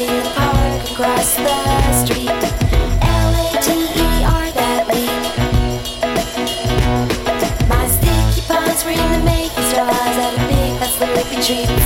in the park across the street. Later that week. My sticky palms scream to make straws out of big fat slurpy treats.